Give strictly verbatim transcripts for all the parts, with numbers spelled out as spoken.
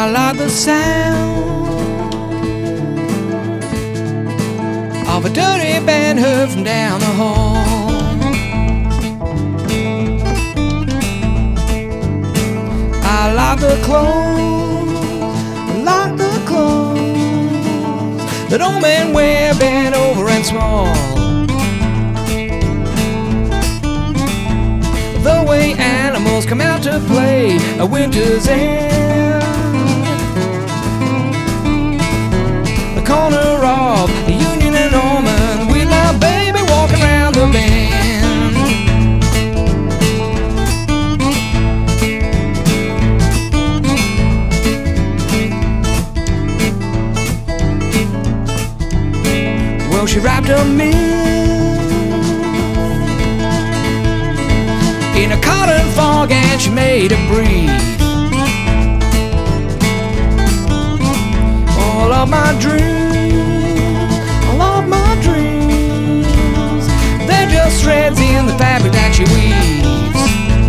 I like the sound of a dirty band heard from down the hall. I like the clothes, I like the clothes that old men wear bent over and small. The way animals come out to play a winter's end. The corner of the Union and Norman with my baby walking around the bend. Well, she wrapped a mill in a cotton fog and she made it breathe. All of my dreams, all of my dreams, they're just threads in the fabric that she weaves.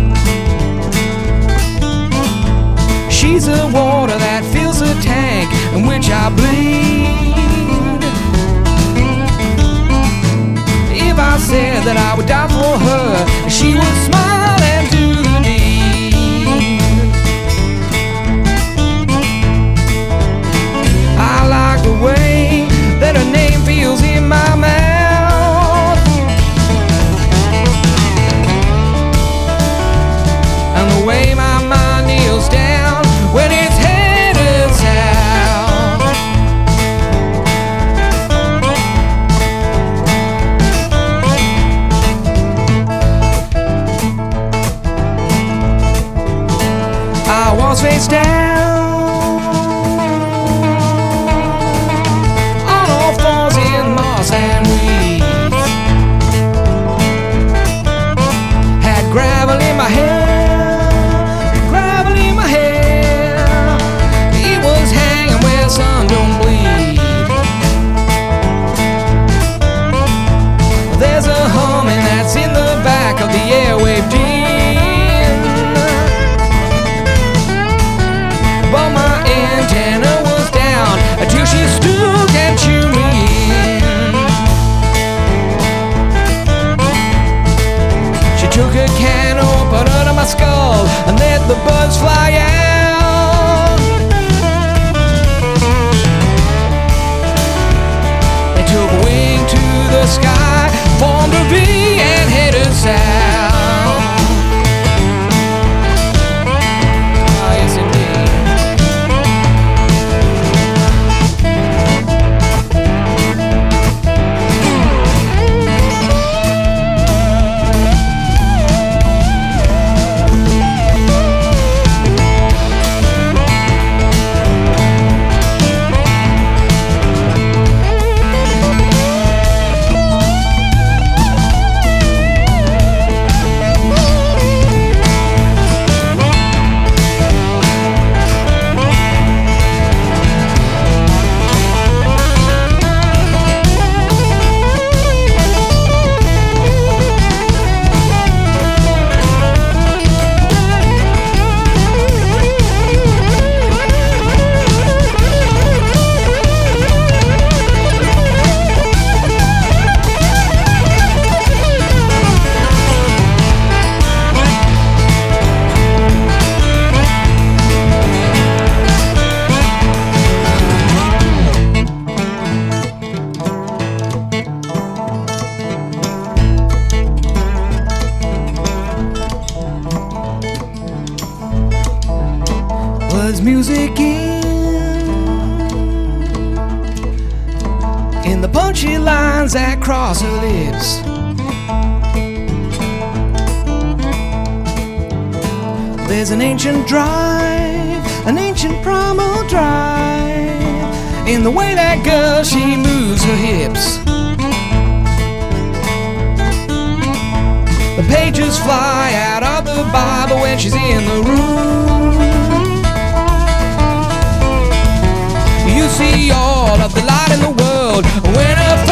She's the water that fills the tank in which I bleed. If I said that I would die for her, she would smile and do the deed. I like the way that her name feels in my mouth, and the way my mind kneels down when it's headed south. I was face down on all fours in moss and weeds. Had gravel in my hair, gravel in my hair. It was hanging where the sun don't bleed. There's a humming that's in the back of the airwave din. But my antenna was down until she still can't chew me in. She took a candle, put it on my skull, and let the buds fly out. They took wing to the sky, formed a V and headed south. Was music in in the punchy lines that cross her lips? There's an ancient drive, an ancient primal drive in the way that girl, she moves her hips. The pages fly out of the Bible when she's in the room. You see all of the light in the world when a